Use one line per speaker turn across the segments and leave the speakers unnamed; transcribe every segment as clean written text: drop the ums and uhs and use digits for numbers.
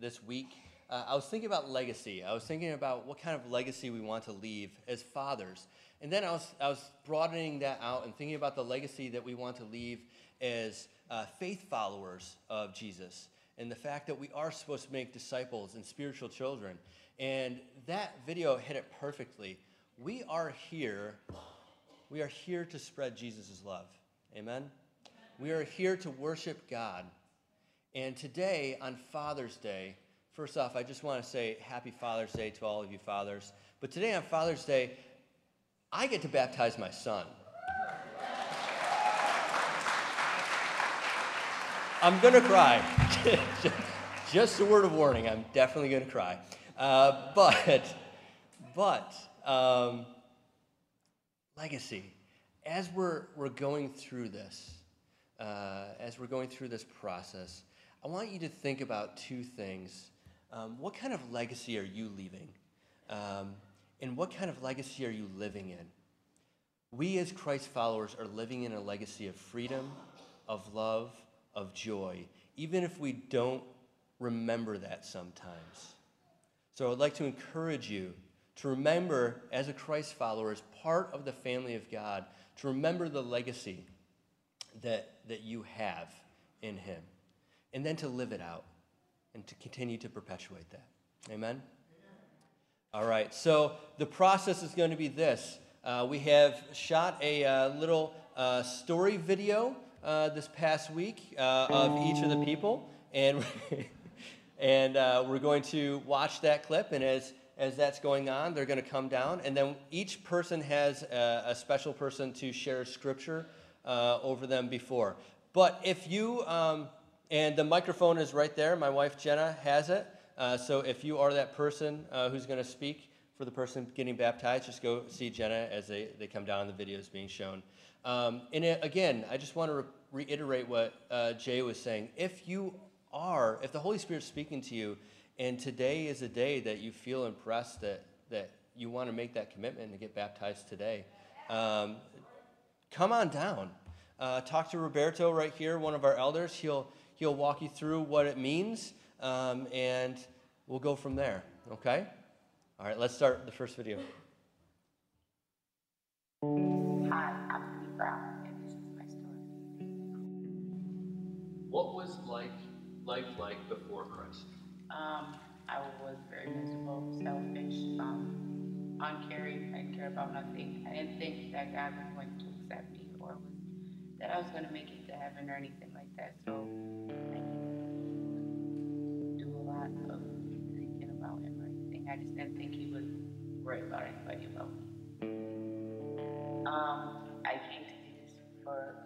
this week, I was thinking about legacy. I was thinking about what kind of legacy we want to leave as fathers. And then I was broadening that out and thinking about the legacy that we want to leave as faith followers of Jesus, and the fact that we are supposed to make disciples and spiritual children. And that video hit it perfectly. We are here to spread Jesus' love. Amen? We are here to worship God. And today, on Father's Day, first off, I just want to say Happy Father's Day to all of you fathers. But today on Father's Day, I get to baptize my son. I'm going to cry. Just a word of warning, I'm definitely going to cry. But legacy. As we're going through this, process, I want you to think about two things. What kind of legacy are you leaving? And what kind of legacy are you living in? We as Christ followers are living in a legacy of freedom, of love, of joy, even if we don't remember that sometimes. So I'd like to encourage you to remember, as a Christ follower, as part of the family of God, to remember the legacy that you have in him, and then to live it out and to continue to perpetuate that. Amen? All right, so the process is going to be this. We have shot a little story video this past week of each of the people, and we're going to watch that clip, and as that's going on, they're going to come down, and then each person has a special person to share scripture over them before. But if you, and the microphone is right there, my wife Jenna has it, so if you are that person who's going to speak for the person getting baptized, just go see Jenna as they come down and the video is being shown. Again, I just want to reiterate what Jay was saying. If the Holy Spirit's speaking to you, and today is a day that you feel impressed that you want to make that commitment and get baptized today, come on down. Talk to Roberto right here, one of our elders. He'll walk you through what it means, and we'll go from there, okay? All right, let's start the first video.
Hi, I'm Lee Brown, and this is my story.
What was life like before Christ?
I was very miserable, selfish, uncaring. I didn't care about nothing. I didn't think that God was going to accept me or that I was going to make it to heaven or anything like that. So I didn't do a lot of thinking about him or anything. I just didn't think he would worry about anybody about me. I came to Jesus for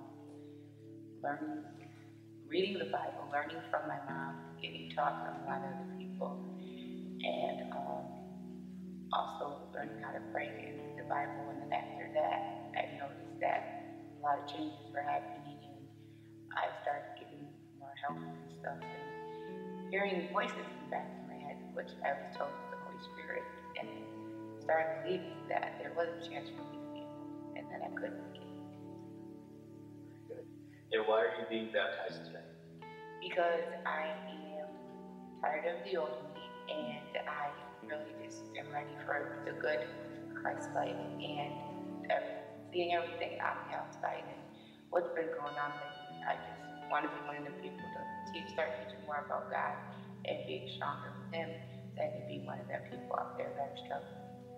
reading the Bible, learning from my mom, getting taught from a lot of other people, and also learning how to pray in the Bible. And then after that, I noticed that a lot of changes were happening, and I started getting more help and stuff, and hearing voices in the back of my head, which I was told was the Holy Spirit, and started believing that there was a chance for me to be able, and then I couldn't get it.
Good. And why are you being baptized today?
Because I am tired of the old me, and I really just am ready for the good Christ life and seeing everything on the outside and what's been going on lately. I just want to be one of the people to start teaching more about God and being stronger with Him than to be one of them people out there that are struggling.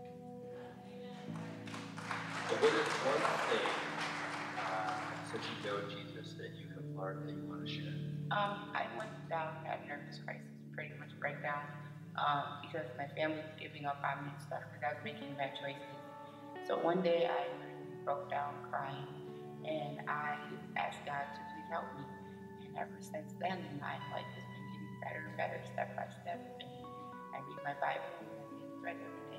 So what is one thing since you know Jesus that you have learned that you want to share?
I went down that nervous crisis, pretty much breakdown, because my family was giving up on me and stuff because I was making bad choices. So one day I really broke down crying, and I asked God to please help me. And ever since then, my life has been getting better and better step by step. And I read my Bible and I read bread every day.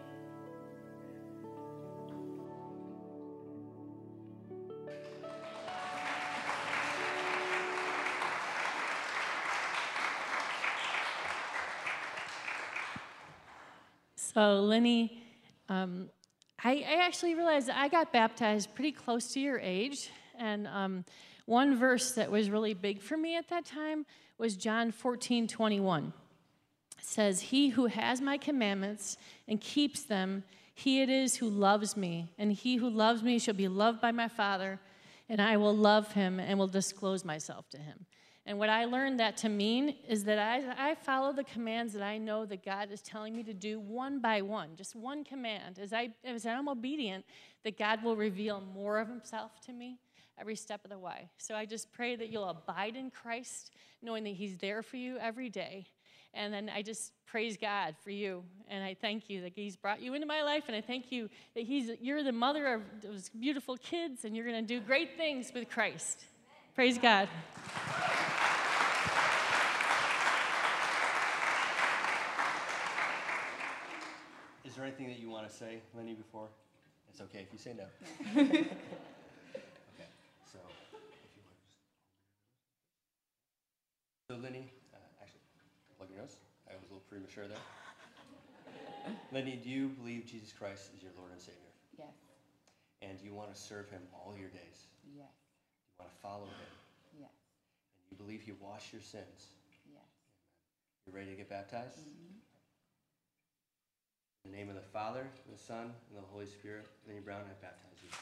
So, Lenny, I actually realized that I got baptized pretty close to your age, and one verse that was really big for me at that time was John 14:21. says, "He who has my commandments and keeps them, he it is who loves me. And he who loves me shall be loved by my Father, and I will love him and will disclose myself to him." And what I learned that to mean is that I follow the commands that I know that God is telling me to do one by one, just one command. As I'm obedient, that God will reveal more of himself to me every step of the way. So I just pray that you'll abide in Christ, knowing that he's there for you every day. And then I just praise God for you. And I thank you that he's brought you into my life. And I thank you that you're the mother of those beautiful kids, and you're going to do great things with Christ. Praise God.
Is there anything that you want to say, Lenny, before? It's okay if you say no. Okay, so if you want to So Lenny, actually, plug your nose. I was a little premature there. Lenny, do you believe Jesus Christ is your Lord and Savior?
Yes.
And do you want to serve him all your days?
Yes.
Do you want to follow him?
Yes.
And you believe he washed your sins?
Yes.
You ready to get baptized?
Mm-hmm.
In the name of the Father, and the Son, and the Holy Spirit, Lenny Brown, I baptize you.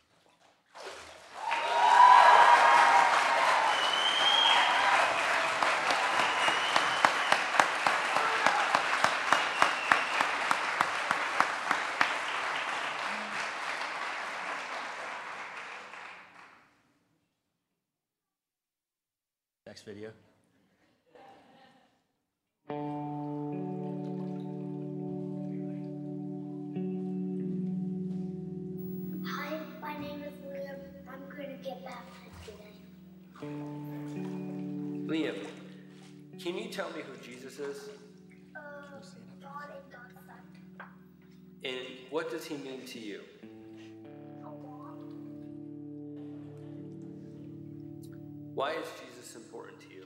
Next video.
Hi, my name is Liam. I'm going to get baptized today.
Liam, can you tell me who Jesus is?
God and God's Son.
And what does he mean to you?
A lot.
Why is Jesus important to you?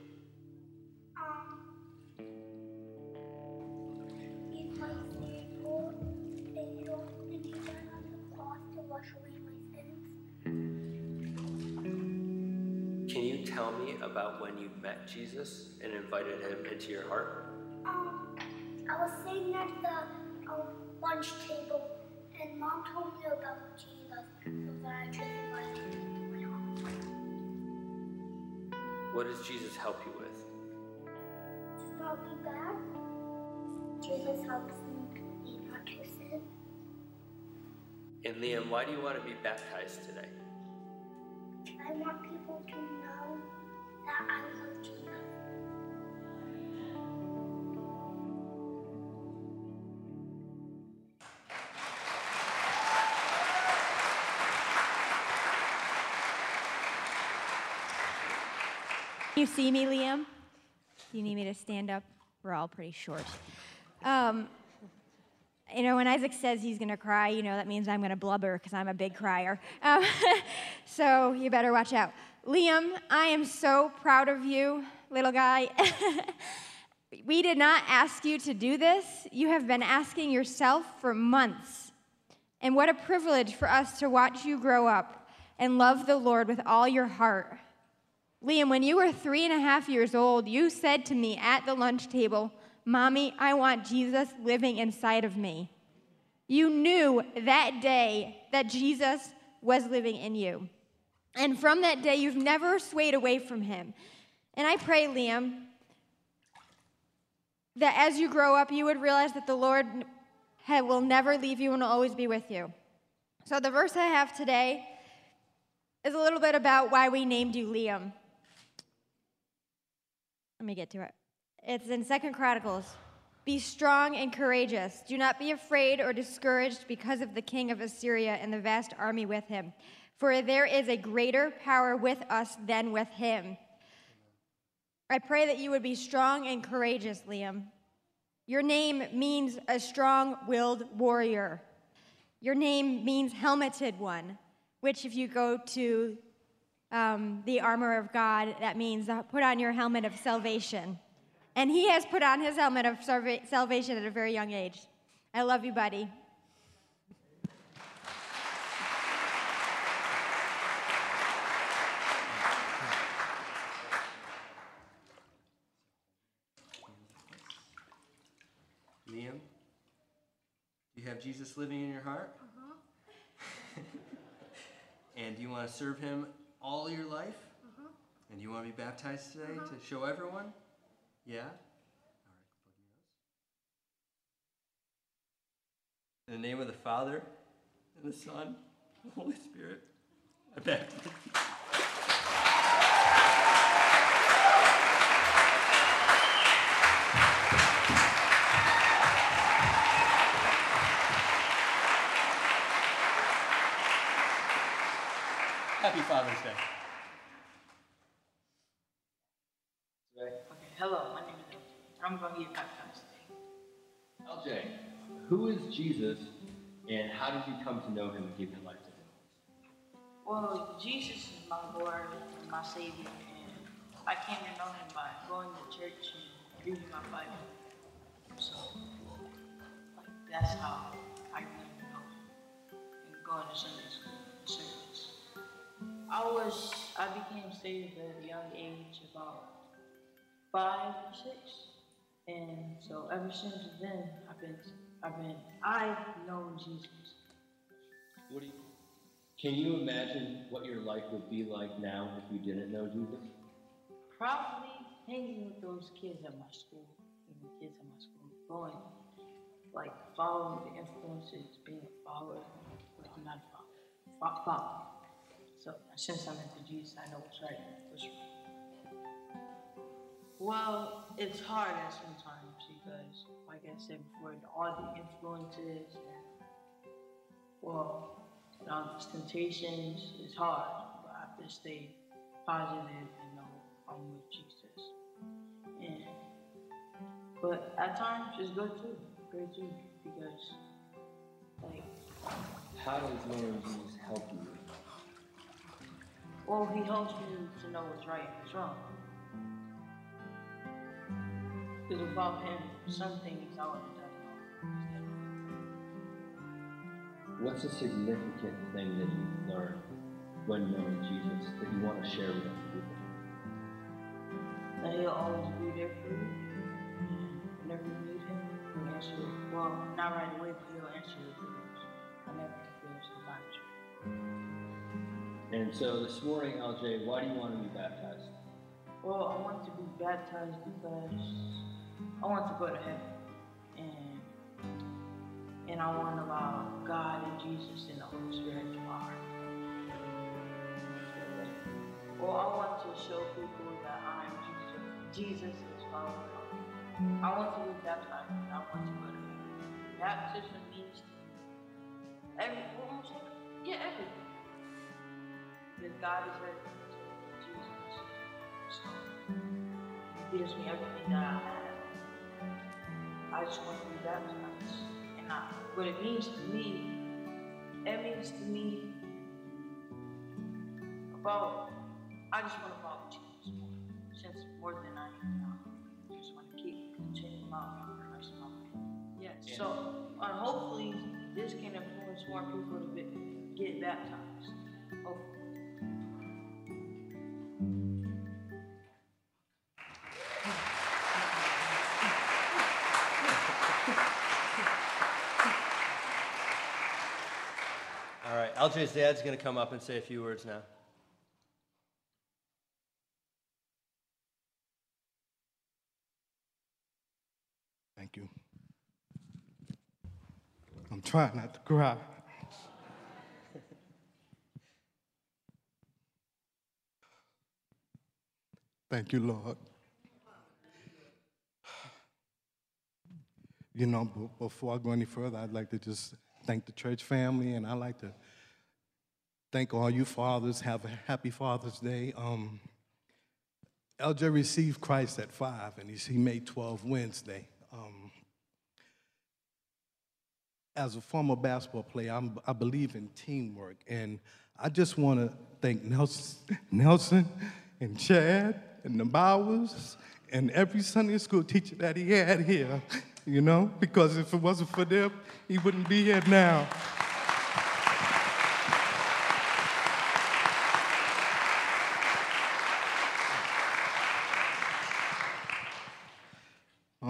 He's my Savior, and he died on the cross to wash away my sins.
Can you tell me about when you met Jesus and invited him into your heart?
I was sitting at the lunch table, and Mom told me about Jesus, so that I just invited him into my heart.
What does Jesus help you with?
To not be bad, Jesus helps me not to sin.
And Liam, why do you want to be baptized today?
I want people to know that I love Jesus.
You see me, Liam? You need me to stand up? We're all pretty short. When Isaac says he's going to cry, that means I'm going to blubber because I'm a big crier. So you better watch out. Liam, I am so proud of you, little guy. We did not ask you to do this. You have been asking yourself for months. And what a privilege for us to watch you grow up and love the Lord with all your heart. Liam, when you were 3.5 years old, you said to me at the lunch table, "Mommy, I want Jesus living inside of me." You knew that day that Jesus was living in you. And from that day, you've never swayed away from him. And I pray, Liam, that as you grow up, you would realize that the Lord will never leave you and will always be with you. So the verse I have today is a little bit about why we named you Liam. Let me get to it. It's in 2 Chronicles. "Be strong and courageous. Do not be afraid or discouraged because of the king of Assyria and the vast army with him. For there is a greater power with us than with him." I pray that you would be strong and courageous, Liam. Your name means a strong-willed warrior. Your name means helmeted one, which if you go to the armor of God, that means put on your helmet of salvation. And he has put on his helmet of salvation at a very young age. I love you, buddy.
Liam, do you have Jesus living in your heart? And do you want to serve him all your life? And do you want to be baptized today to show everyone? Yeah? All right, plug your nose. In the name of the Father, and the Son, and the Holy Spirit, I baptize you. Happy Father's Day.
Okay, hello, my name is LJ. I'm going to get baptized today.
LJ, who is Jesus and how did you come to know him and give your life to him?
Well, Jesus is my Lord and my Savior, and I came to know him by going to church and reading my Bible. So, that's how I really know him, and going to Sunday school and service. I became saved at a young age, about 5 or 6, and so ever since then, I've known Jesus.
Can you imagine what your life would be like now if you didn't know Jesus?
Probably hanging with those kids at my school, going, like, following the influences, being a follower, like, not a follower. So, since I'm into Jesus, I know what's right and what's wrong. Well, it's hard at sometimes because, like I said before, all the influences and, well, and all these temptations is hard, but I have to stay positive and know I'm with Jesus. But at times it's great too, because, like,
How does knowing Jesus help you?
well, he helps you to know what's right and what's wrong. Because without him, some things I would have done wrong.
What's a significant thing that you've learned when knowing Jesus that you want to share with other people?
And he'll always be there for you. Whenever you need him, he'll answer you. Well, not right away, but he'll answer your prayers. Whenever he feels about you.
And so this morning, LJ, why do you want to be baptized?
Well, I want to be baptized because I want to go to heaven. And I want to allow God and Jesus and the Holy Spirit into my heart. Well, I want to show people that I'm Jesus is following. I want to be baptized and I want to go to heaven. Baptism means everything. Because God is everything to Jesus. So he gives me everything that I have. I just want to be baptized. And what it means to me, I just want to follow Jesus more than I am now. I just want to keep continuing on for the rest of my life. Yeah. So hopefully this can influence more people to get baptized. Hopefully.
All right, LJ's dad's going to come up and say a few words now.
Thank you. I'm trying not to cry. Thank you, Lord. You know, before I go any further, I'd like to just thank the church family, and I'd like to thank all you fathers. Have a happy Father's Day. LJ received Christ at 5, and he made 12 Wednesday. As a former basketball player, I believe in teamwork, and I just want to thank Nelson and Chad and the Bowers and every Sunday school teacher that he had here, you know, because if it wasn't for them, he wouldn't be here now.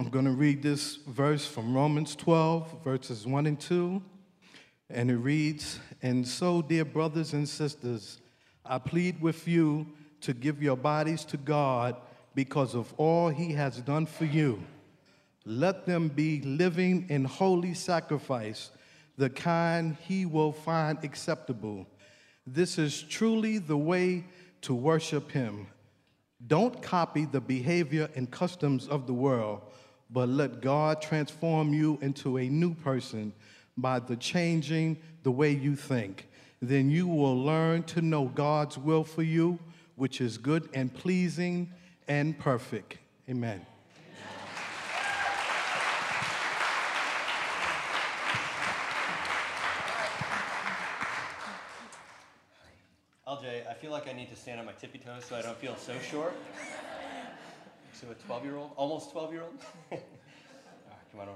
I'm going to read this verse from Romans 12, verses 1 and 2. And it reads, "And so, dear brothers and sisters, I plead with you to give your bodies to God because of all he has done for you. Let them be living and holy sacrifice, the kind he will find acceptable. This is truly the way to worship him. Don't copy the behavior and customs of the world, but let God transform you into a new person by the changing the way you think. Then you will learn to know God's will for you, which is good and pleasing and perfect." Amen.
LJ, I feel like I need to stand on my tippy toes so I don't feel so short. So a 12-year-old, almost 12-year-old. All right, come on over.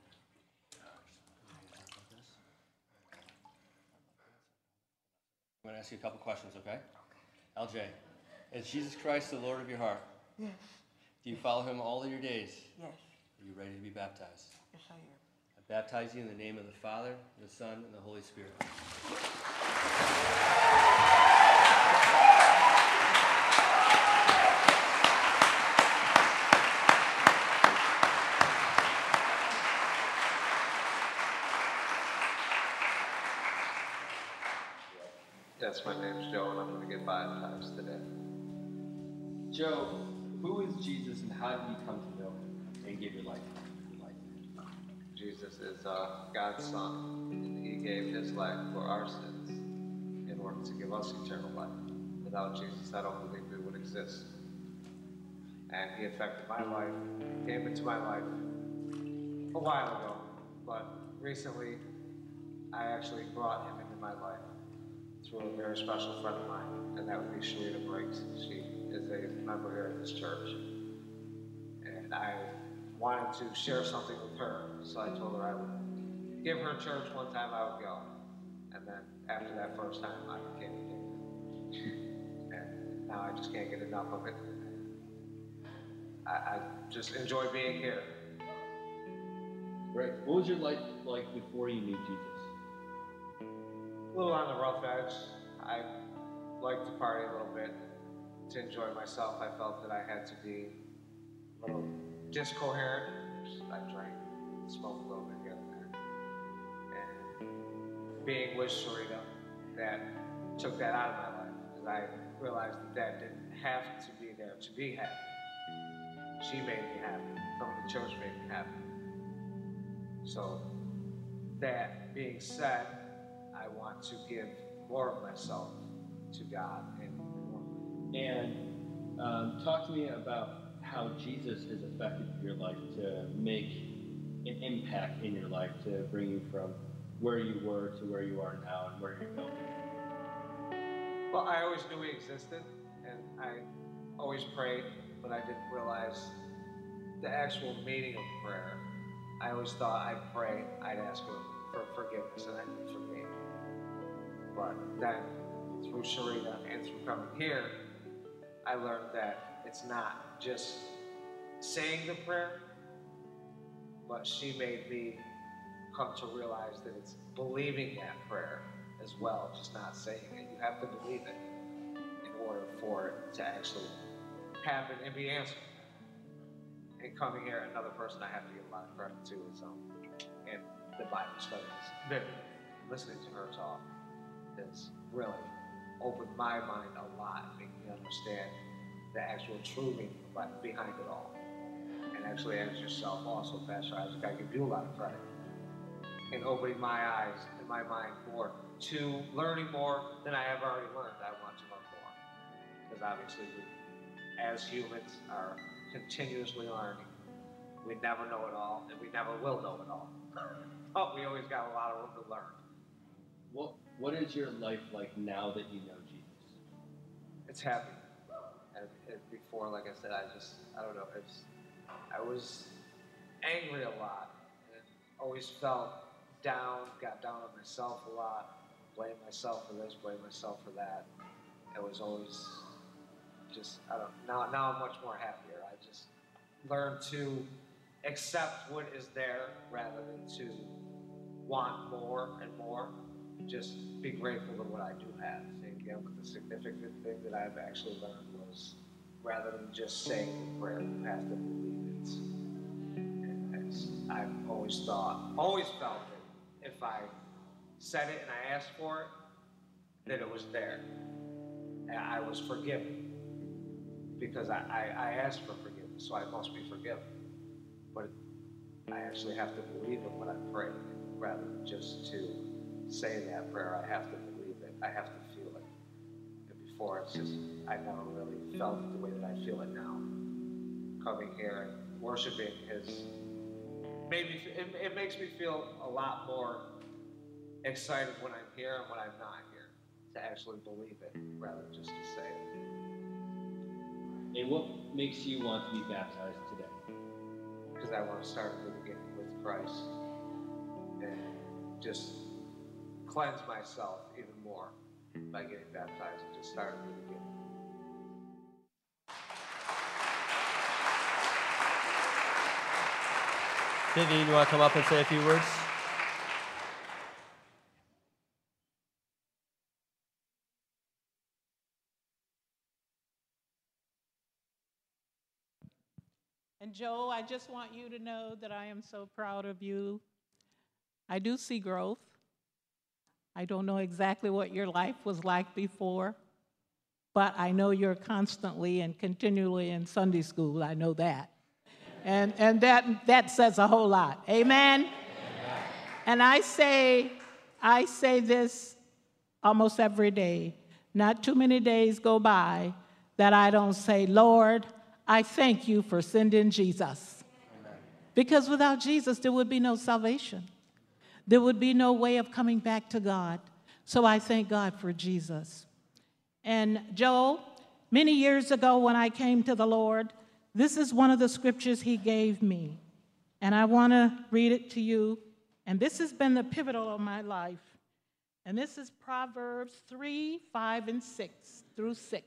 I'm going to ask you a couple questions, okay? LJ, is Jesus Christ the Lord of your heart?
Yes.
Do you follow him all of your days?
Yes.
Are you ready to be baptized?
Yes, I am.
I baptize you in the name of the Father, the Son, and the Holy Spirit.
Yes, my name's Joe, and I'm going to get baptized today.
Joe, who is Jesus and how did you come to know him and give your life to him?
Jesus is God's Son, and he gave his life for our sins in order to give us eternal life. Without Jesus, I don't believe we would exist. And he affected my life, came into my life a while ago, but recently I actually brought him into my life through a very special friend of mine, and that would be Sharita Briggs. She is a member here at this church. And I wanted to share something with her, so I told her I would give her church one time I would go. And then after that first time, I became addicted. And now I just can't get enough of it. I just enjoy being here.
Right. What was your life like before you knew Jesus?
A little on the rough edge. I like to party a little bit. To enjoy myself, I felt that I had to be a little discoherent. I drank, smoked a little bit here and there. And being with Sharita, that took that out of my life, because I realized that that didn't have to be there to be happy. She made me happy. Coming to church made me happy. So, that being said, I want to give more of myself to God.
And talk to me about how Jesus has affected your life to make an impact in your life, to bring you from where you were to where you are now and where you're going.
Well, I always knew he existed, and I always prayed, but I didn't realize the actual meaning of prayer. I always thought I'd pray, I'd ask him for forgiveness, and then he'd forgive me. But then, through Sharita and through coming here, I learned that it's not just saying the prayer, but she made me come to realize that it's believing that prayer as well, just not saying it. You have to believe it in order for it to actually happen and be answered. And coming here, another person I have to give a lot of credit to is in the Bible studies. Vivian, listening to her talk has really opened my mind a lot, making me understand the actual true meaning behind it all. And actually, as yourself also, Pastor Isaac, I give you a lot of credit in opening my eyes and my mind more to learning more than I have already learned. I want to learn more. Because obviously, we, as humans, are continuously learning. We never know it all, and we never will know it all. But we always got a lot of room to learn.
What is your life like now that you know Jesus?
It's happy. And before, like I said, I don't know, I was angry a lot, and always felt down, got down on myself a lot, blamed myself for this, blamed myself for that. It was always just, now I'm much more happier. I just learned to accept what is there rather than to want more and more. Just be grateful to what I do have. And again, with the significant thing that I've actually learned was rather than just saying the prayer, you have to believe it. And as I've always felt that if I said it and I asked for it, that it was there. And I was forgiven. Because I asked for forgiveness, so I must be forgiven. But I actually have to believe in what I pray, rather than just to say that prayer. I have to believe it. I have to feel it. And before, it's just, I never really felt it the way that I feel it now. Coming here and worshiping has made me, it makes me feel a lot more excited when I'm here and when I'm not here, to actually believe it, rather than just to say it.
And what makes you want to be baptized today?
Because I want to start at the beginning with Christ and just cleanse myself even more by getting baptized and just start at the beginning.
Vivian, you want to come up and say a few words?
And Joe, I just want you to know that I am so proud of you. I do see growth. I don't know exactly what your life was like before, but I know you're constantly and continually in Sunday school. I know that. And that says a whole lot. Amen? Amen. And I say this almost every day. Not too many days go by that I don't say, Lord, I thank you for sending Jesus. Amen. Because without Jesus, there would be no salvation. There would be no way of coming back to God. So I thank God for Jesus. And Joel, many years ago when I came to the Lord, this is one of the scriptures he gave me. And I want to read it to you. And this has been the pivotal of my life. And this is Proverbs 3, 5, and 6 through 6.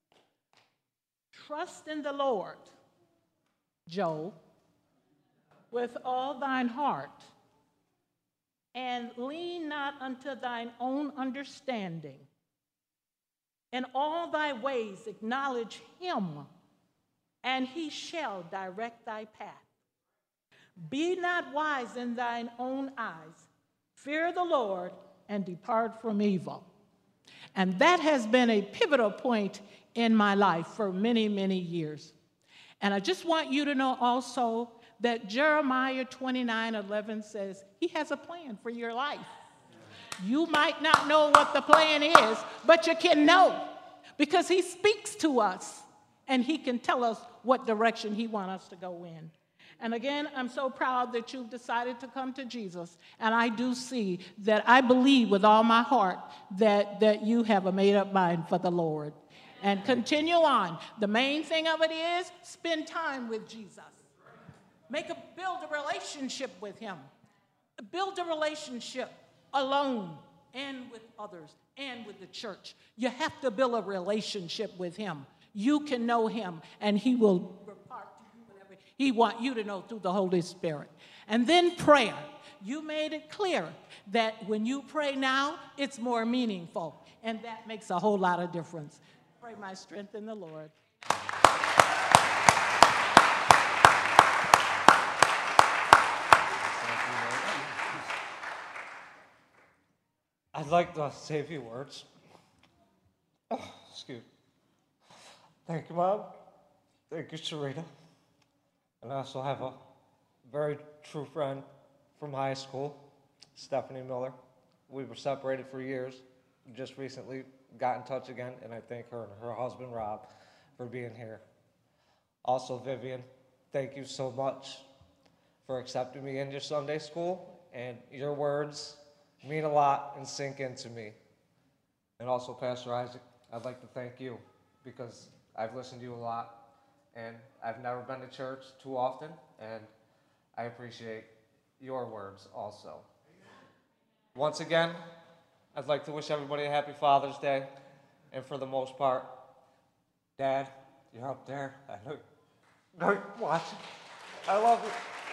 Trust in the Lord, Job, with all thine heart, and lean not unto thine own understanding. In all thy ways acknowledge him, and he shall direct thy path. Be not wise in thine own eyes. Fear the Lord, and depart from evil. And that has been a pivotal point in my life for many, many years. And I just want you to know also that Jeremiah 29:11 says he has a plan for your life. You might not know what the plan is, but you can know because he speaks to us and he can tell us what direction he wants us to go in. And again, I'm so proud that you've decided to come to Jesus. And I do see that I believe with all my heart that you have a made-up mind for the Lord. And continue on. The main thing of it is spend time with Jesus. Build a relationship with him. Build a relationship alone and with others and with the church. You have to build a relationship with him. You can know him, and he will impart to you whatever he wants you to know through the Holy Spirit. And then prayer. You made it clear that when you pray now, it's more meaningful, and that makes a whole lot of difference. Pray my strength in the Lord.
I'd like to say a few words. Excuse me. Thank you, Mom. Thank you, Sarita. And I also have a very true friend from high school, Stephanie Miller. We were separated for years. Just recently got in touch again, and I thank her and her husband, Rob, for being here. Also, Vivian, thank you so much for accepting me into Sunday school, and your words mean a lot and sink into me. And also, Pastor Isaac, I'd like to thank you because I've listened to you a lot, and I've never been to church too often, and I appreciate your words also. Once again, I'd like to wish everybody a happy Father's Day, and for the most part, Dad, you're up there. I know you're watching. I love you.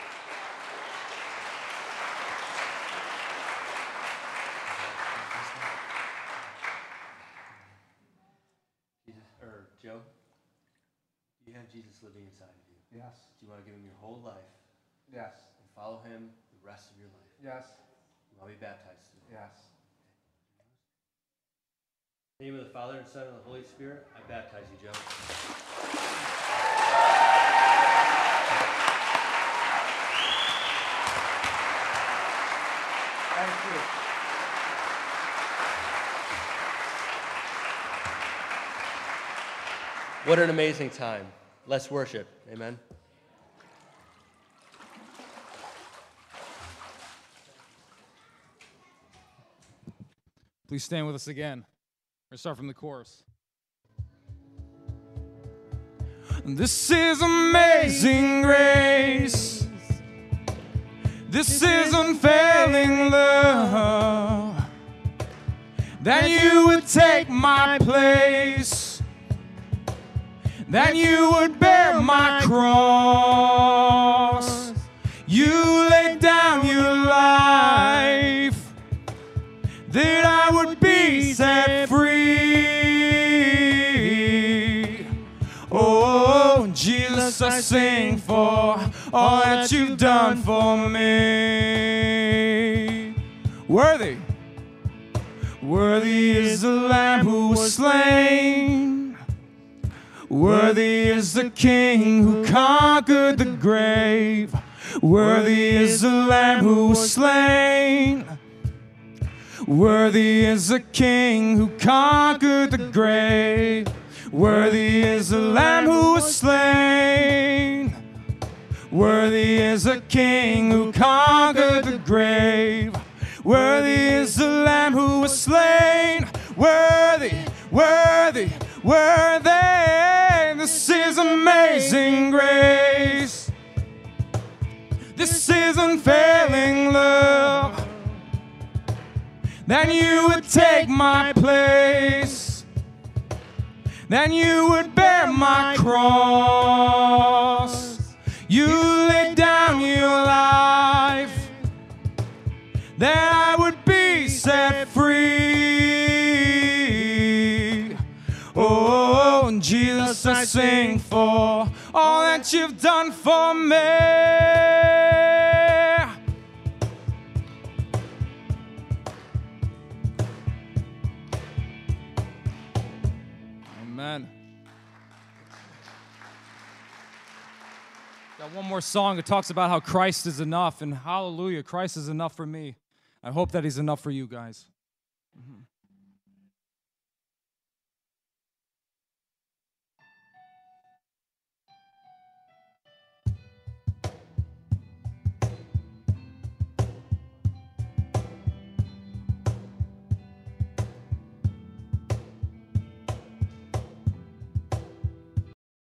have Jesus living inside of you?
Yes.
Do you want to give him your whole life
Yes.
and follow him the rest of your life?
Yes.
You want to be baptized today?
Yes.
In the name of the Father, and Son, and the Holy Spirit, I baptize you, Joe.
Thank you.
What an amazing time. Let's worship. Amen.
Please stand with us again. We're going to start from the chorus. This is amazing grace. This is unfailing love. That you would take my place. That you would bear my cross. You laid down your life. That I would be set free. Oh, Jesus, I sing for all that you've done for me. Worthy, worthy is the Lamb who was slain. Worthy is the King who conquered the grave. Worthy is the Lamb who was slain. Worthy is the King who conquered the grave. Worthy is the Lamb who was slain. Worthy is the King who conquered the grave. Worthy is the Lamb who was slain. Worthy, worthy, worthy. This is amazing grace. This is unfailing love. That you would take my place. That you would bear my cross. You laid down your life. That I would be set free. Oh, Jesus, I sing for all that you've done for me. Amen. Got one more song that talks about how Christ is enough, and hallelujah, Christ is enough for me. I hope that he's enough for you guys. Mm-hmm.